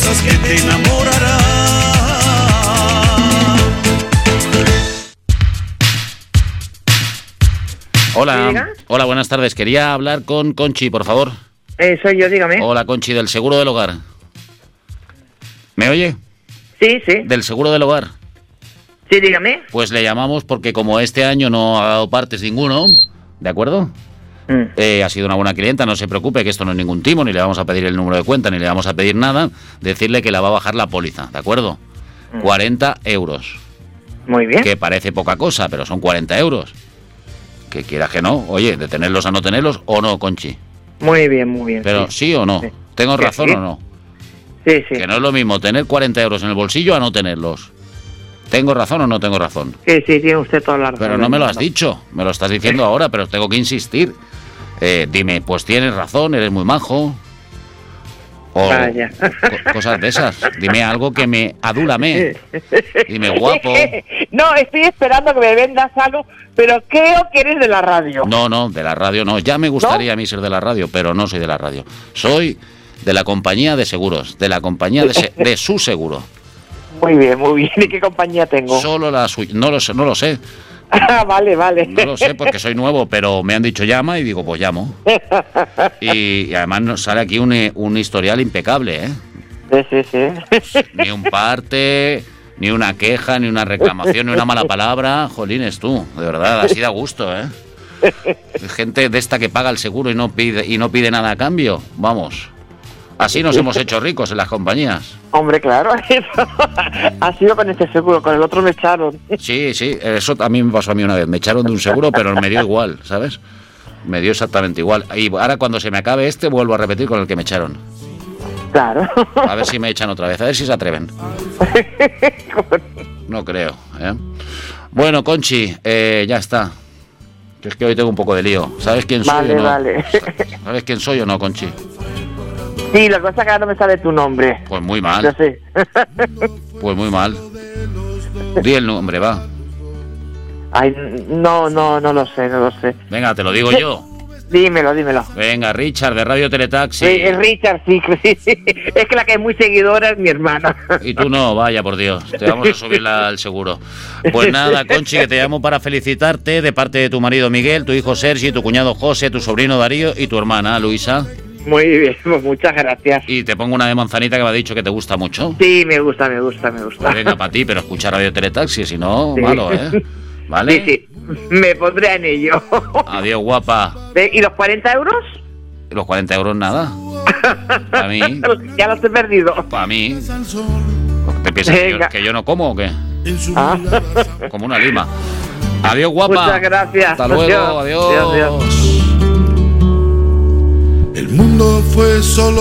cosas que te enamorarán. Hola, buenas tardes. Quería hablar con Conchi, por favor. Soy yo, dígame. Hola, Conchi, del seguro del hogar. ¿Me oye? Sí. Del seguro del hogar. Sí, dígame. Pues le llamamos porque como este año no ha dado partes ninguno, ¿de acuerdo? Ha sido una buena clienta, no se preocupe, que esto no es ningún timo, ni le vamos a pedir el número de cuenta, ni le vamos a pedir nada. Decirle que la va a bajar la póliza, ¿de acuerdo? 40 euros. Muy bien. Que parece poca cosa, pero son 40 euros. Que quieras que no, oye, de tenerlos a no tenerlos, ¿o no, Conchi? Muy bien. Pero sí o no, sí. ¿tengo razón sí. o no? Sí. Que no es lo mismo tener 40 euros en el bolsillo a no tenerlos. ¿Tengo razón o no tengo razón? Sí, tiene usted toda la razón. Pero no me lo has dicho, me lo estás diciendo ahora, pero tengo que insistir. Dime, pues tienes razón, eres muy majo. O Vaya. Cosas de esas. Dime algo que me adúlame. Dime, guapo. No, estoy esperando que me vendas algo, pero creo que eres de la radio. No, de la radio no. Ya me gustaría a mí ser de la radio, pero no soy de la radio. Soy de la compañía de seguros, de la compañía de su seguro. Muy bien. ¿Y qué compañía tengo? Solo la suya. No lo sé. Vale. No lo sé porque soy nuevo, pero me han dicho llama y digo, pues llamo. Y además nos sale aquí un historial impecable, ¿eh? Sí. Ni un parte, ni una queja, ni una reclamación, ni una mala palabra. Jolines tú, de verdad, así da gusto, ¿eh? Gente de esta que paga el seguro y no pide nada a cambio, vamos. Así nos hemos hecho ricos en las compañías. Hombre, claro, eso ha sido con este seguro, con el otro me echaron. Sí, eso también me pasó a mí una vez. Me echaron de un seguro, pero me dio igual, ¿sabes? Me dio exactamente igual. Y ahora cuando se me acabe este, vuelvo a repetir con el que me echaron. Claro. A ver si me echan otra vez, a ver si se atreven. No creo, ¿eh? Bueno, Conchi, ya está. Es que hoy tengo un poco de lío. ¿Sabes quién soy o no? Vale. ¿Sabes quién soy o no, Conchi? Sí, la cosa es que ahora no me sale tu nombre. Pues muy mal. Yo sé. Pues muy mal. Di el nombre, va. Ay, no lo sé. Venga, te lo digo yo. Dímelo. Venga, Richard, de Radio Teletaxi. Sí, es Richard, sí. Es que la que es muy seguidora es mi hermana. Y tú no, vaya por Dios, te vamos a subir al seguro. Pues nada, Conchi, que te llamo para felicitarte de parte de tu marido Miguel, tu hijo Sergi, tu cuñado José, tu sobrino Darío y tu hermana Luisa. Muy bien, pues muchas gracias. Y te pongo una de manzanita que me ha dicho que te gusta mucho. Sí, me gusta. Pues venga, para ti, pero escucha Radio Teletaxi, si no, sí. Malo, ¿eh? ¿Vale? Sí, me pondré en ello. Adiós, guapa. ¿Y los 40 euros? Los 40 euros nada. Para mí. Ya los he perdido. Para mí. ¿Te piensas que yo no como o qué? Como una lima. Adiós, guapa. Muchas gracias. Hasta luego, adiós. Adiós. El mundo fue solo